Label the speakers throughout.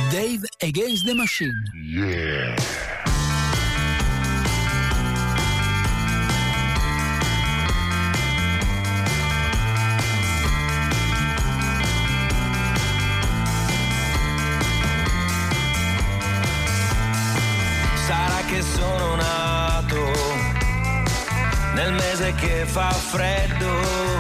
Speaker 1: Dave Against the Machine.
Speaker 2: Yeah.
Speaker 3: Sarà che sono nato nel mese che fa freddo,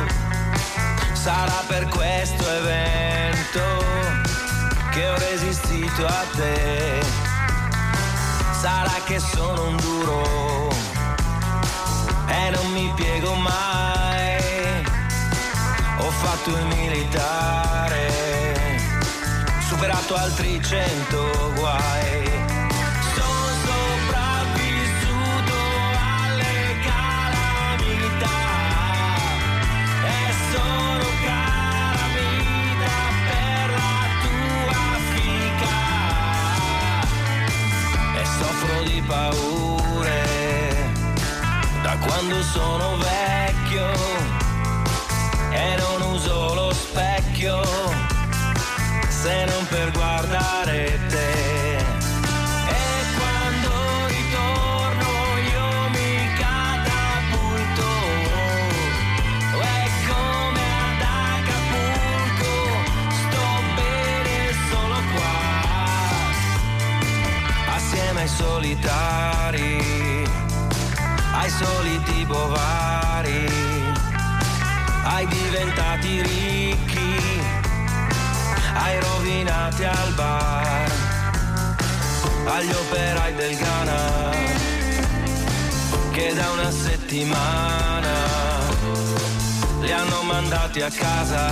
Speaker 3: sarà per questo evento che ho resistito a te. Sarà che sono un duro e non mi piego mai. Ho fatto il militare, superato altri 100 guai. Paure da quando sono vecchio e non uso lo specchio se non per guardare te. E quando ritorno io mi catapulto, è come ad Acapulco, sto bene solo qua, assieme ai solitari, ai soliti bovari, ai diventati ricchi, ai rovinati al bar, agli operai del Ghana che da una settimana li hanno mandati a casa.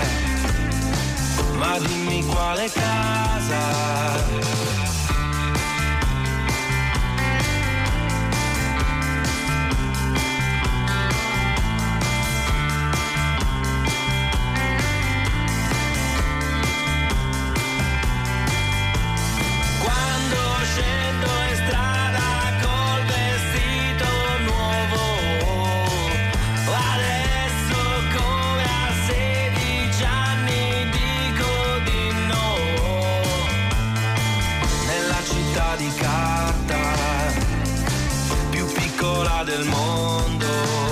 Speaker 3: Ma dimmi quale casa? Del mondo,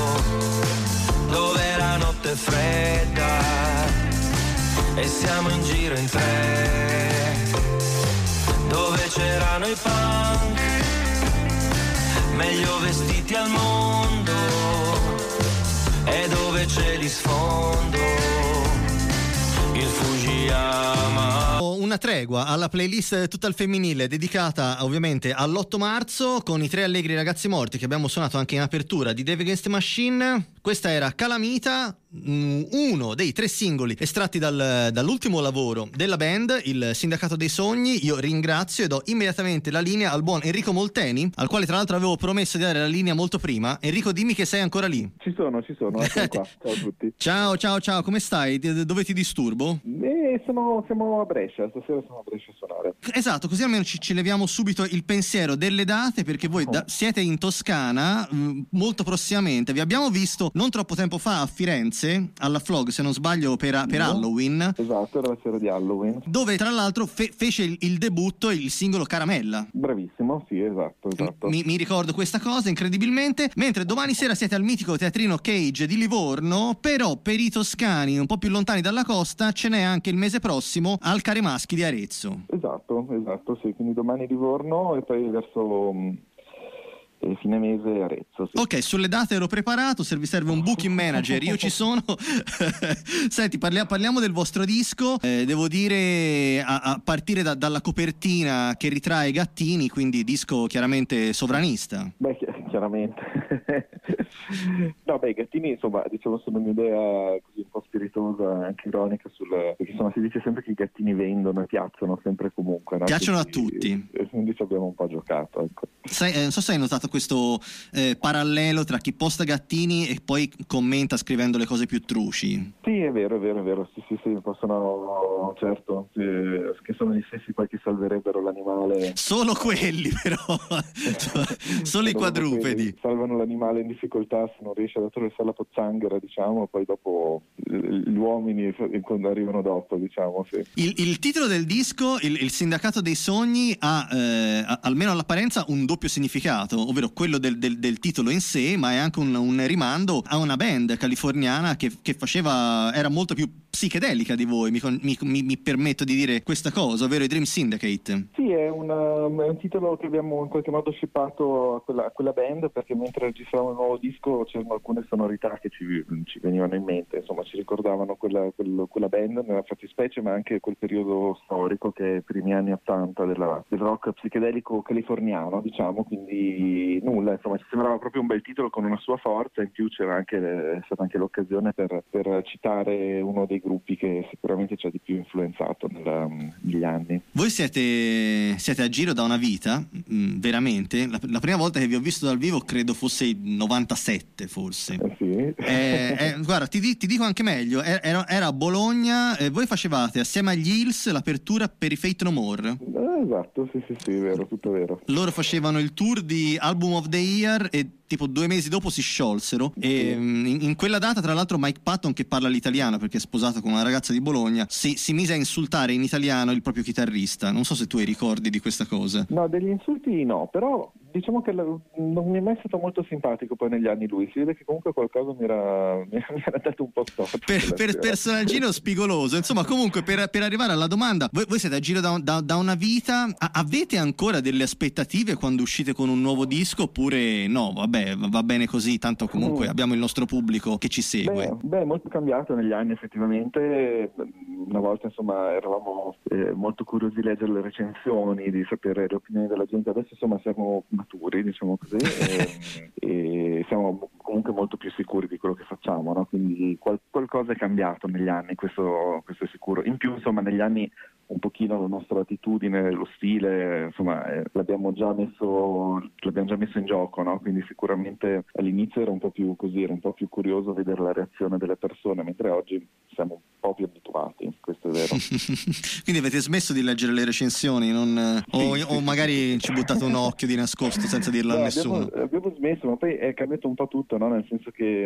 Speaker 3: dove la notte è fredda e siamo in giro in tre, dove c'erano i punk meglio vestiti al mondo e dove c'è di sfondo il Fujiyama.
Speaker 4: Una tregua alla playlist tutta al femminile dedicata ovviamente all'8 marzo con i 3 allegri ragazzi morti che abbiamo suonato anche in apertura di Dave Against the Machine. Questa era Calamita, uno dei 3 singoli estratti dall'ultimo lavoro della band, il Sindacato dei Sogni. Io ringrazio e do immediatamente la linea al buon Enrico Molteni, al quale tra l'altro avevo promesso di dare la linea molto prima. Enrico, dimmi che sei ancora lì.
Speaker 5: Ci sono, ecco qua. Ciao a tutti.
Speaker 4: Ciao, come stai? Dove ti disturbo?
Speaker 5: Siamo a Brescia, stasera siamo a Brescia a suonare.
Speaker 4: Esatto, così almeno ci leviamo subito il pensiero delle date, perché voi siete in Toscana molto prossimamente. Vi abbiamo visto non troppo tempo fa a Firenze, alla Flog, se non sbaglio, per Halloween.
Speaker 5: Esatto, era la sera di Halloween.
Speaker 4: Dove tra l'altro fece il debutto il singolo Caramella.
Speaker 5: Bravissimo, sì, esatto.
Speaker 4: Mi ricordo questa cosa incredibilmente. Mentre domani sera siete al mitico teatrino Cage di Livorno, però per i toscani un po' più lontani dalla costa ce n'è anche il mese prossimo al Caremaschi di Arezzo.
Speaker 5: Esatto, sì, quindi domani Livorno e poi verso fine mese Arezzo. Sì.
Speaker 4: Ok, sulle date ero preparato, se vi serve un booking manager io ci sono. Senti, parliamo del vostro disco. Devo dire a partire dalla copertina che ritrae Gattini, quindi disco chiaramente sovranista.
Speaker 5: Beh, chiaramente. No, Gattini, insomma, diciamo, sono un'idea così un po' spiritosa, anche ironica perché insomma si dice sempre che i gattini vendono e piacciono sempre comunque, no?
Speaker 4: Piacciono a tutti.
Speaker 5: Quindi ci abbiamo un po' giocato, ecco.
Speaker 4: Non so se hai notato questo parallelo tra chi posta gattini e poi commenta scrivendo le cose più truci.
Speaker 5: Sì, è vero, sì, possono, certo, sì, che sono gli stessi poi che salverebbero l'animale.
Speaker 4: Solo quelli però, solo i quadrupedi.
Speaker 5: Salvano l'animale in difficoltà se non riesce ad attraversare la pozzanghera, diciamo, poi dopo gli uomini quando arrivano dopo, diciamo. Sì.
Speaker 4: Il titolo del disco, il Sindacato dei Sogni, ha almeno all'apparenza un doppio significato, ovvero quello del titolo in sé, ma è anche un rimando a una band californiana che era molto più psichedelica di voi, mi permetto di dire questa cosa, ovvero i Dream Syndicate.
Speaker 5: Sì, è un titolo che abbiamo in qualche modo shippato a quella band, perché mentre registravamo il nuovo disco c'erano alcune sonorità che ci venivano in mente, insomma ci ricordavano quella band nella fattispecie, ma anche quel periodo storico che è i primi anni 80 del rock psichedelico californiano, diciamo, quindi nulla, insomma ci sembrava proprio un bel titolo con una sua forza, in più è stata anche l'occasione per citare uno dei gruppi che sicuramente ci ha di più influenzato negli anni.
Speaker 4: Voi siete a giro da una vita, veramente. La prima volta che vi ho visto dal vivo credo fosse il 97 forse.
Speaker 5: Sì.
Speaker 4: Guarda, ti dico anche meglio, era a Bologna, voi facevate assieme agli Hills l'apertura per i Fate No More.
Speaker 5: Esatto, sì, vero, tutto vero.
Speaker 4: Loro facevano il tour di Album of the Year e tipo 2 mesi dopo si sciolsero, e in quella data tra l'altro Mike Patton, che parla l'italiano perché è sposato con una ragazza di Bologna, si mise a insultare in italiano il proprio chitarrista. Non so se tu hai ricordi di questa cosa.
Speaker 5: No, degli insulti no, però diciamo che non mi è mai stato molto simpatico poi negli anni lui, si vede che comunque qualcosa mi era dato un po' storto.
Speaker 4: Per personaggino spigoloso. Insomma, comunque per arrivare alla domanda, voi siete a giro da una vita, avete ancora delle aspettative quando uscite con un nuovo disco, oppure no, vabbè, va bene così, tanto comunque abbiamo il nostro pubblico che ci segue?
Speaker 5: Beh, molto cambiato negli anni effettivamente. Una volta insomma eravamo molto curiosi di leggere le recensioni, di sapere le opinioni della gente, adesso insomma siamo maturi, diciamo così, e siamo comunque molto più sicuri di quello che facciamo, no? Quindi qualcosa è cambiato negli anni, questo è sicuro. In più insomma negli anni un pochino la nostra attitudine, lo stile, insomma l'abbiamo già messo in gioco, no? Quindi sicuramente all'inizio era un po' più così, era un po' più curioso vedere la reazione delle persone, mentre oggi siamo un po' più abituati, questo è vero.
Speaker 4: Quindi avete smesso di leggere le recensioni, o magari ci buttate un occhio di nascosto senza dirlo a nessuno?
Speaker 5: Abbiamo smesso, ma poi è cambiato un po' tutto, no? Nel senso che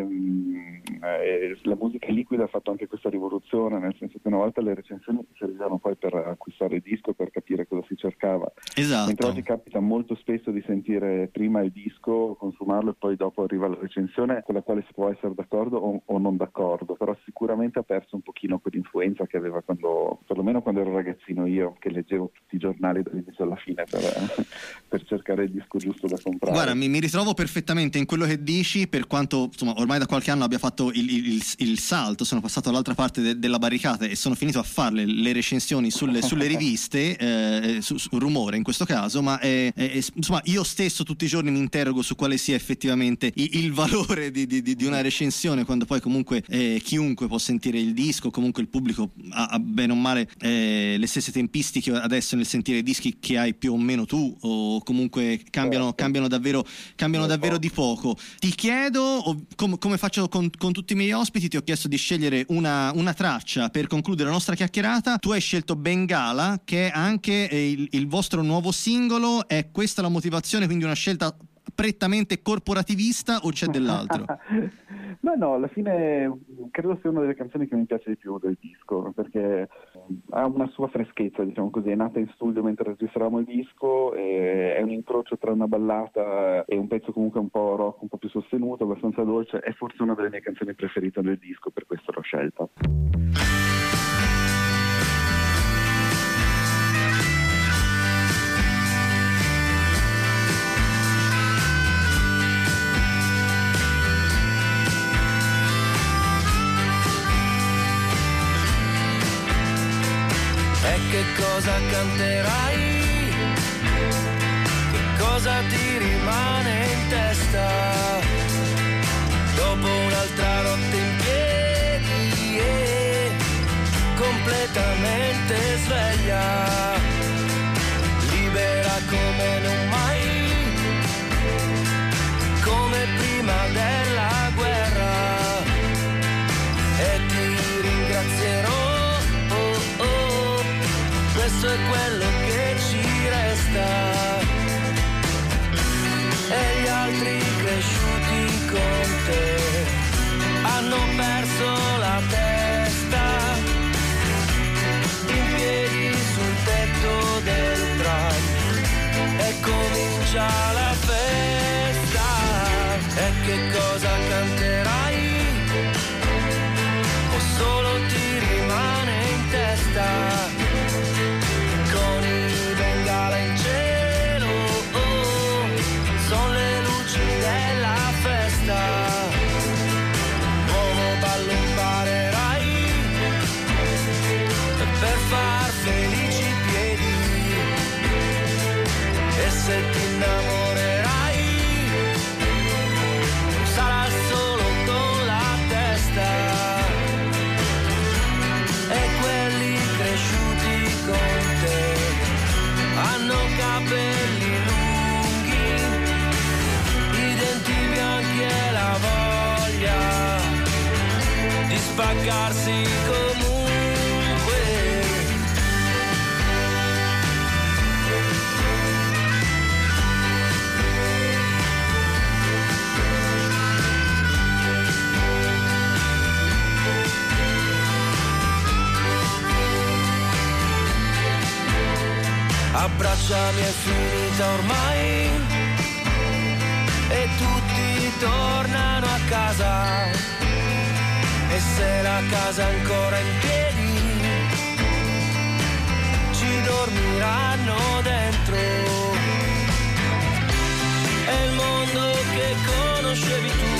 Speaker 5: la musica liquida ha fatto anche questa rivoluzione, nel senso che una volta le recensioni servivano poi per acquistare il disco, per capire cosa si cercava.
Speaker 4: Esatto.
Speaker 5: Mentre oggi capita molto spesso di sentire prima il disco, consumarlo e poi dopo arriva la recensione con la quale si può essere d'accordo o non d'accordo, però sicuramente ha perso un pochino quell'influenza che aveva perlomeno quando ero ragazzino io, che leggevo tutti i giornali dall'inizio alla fine per cercare il disco giusto da comprare.
Speaker 4: Guarda, mi ritrovo perfettamente in quello che dici, per quanto insomma ormai da qualche anno abbia fatto il salto, sono passato dall'altra parte della barricata e sono finito a fare le recensioni sulle riviste, sul Rumore in questo caso, ma insomma io stesso tutti i giorni mi interrogo su quale sia effettivamente il valore di una recensione, quando poi comunque chiunque può sentire il disco, comunque il pubblico ha bene o male le stesse tempistiche adesso nel sentire i dischi che hai più o meno tu, o comunque cambiano davvero di poco. Ti chiedo, come faccio con tutti i miei ospiti, ti ho chiesto di scegliere una traccia per concludere la nostra chiacchierata. Tu hai scelto Bengala, che è anche il vostro nuovo singolo. È questa la motivazione, quindi una scelta prettamente corporativista, o c'è dell'altro?
Speaker 5: No, alla fine credo sia una delle canzoni che mi piace di più del disco, perché ha una sua freschezza, diciamo così. È nata in studio mentre registravamo il disco, è un incrocio tra una ballata e un pezzo comunque un po' rock, un po' più sostenuto, abbastanza dolce. È forse una delle mie canzoni preferite del disco, per questo l'ho scelta.
Speaker 3: Che cosa canterai? Che cosa ti rimane in testa? Dopo un'altra notte in piedi e completamente sveglia, libera come non mai, come prima della guerra, e ti ringrazierò. Questo è quello che ci resta, e gli altri cresciuti con te hanno perso la testa. se ti innamorerai sarà solo con la testa, e quelli cresciuti con te hanno capelli lunghi, i denti bianchi e la voglia di spaccarsi comunque. Abbracciami, è finita ormai e tutti tornano a casa, e se la casa è ancora in piedi ci dormiranno dentro. È il mondo che conoscevi tu,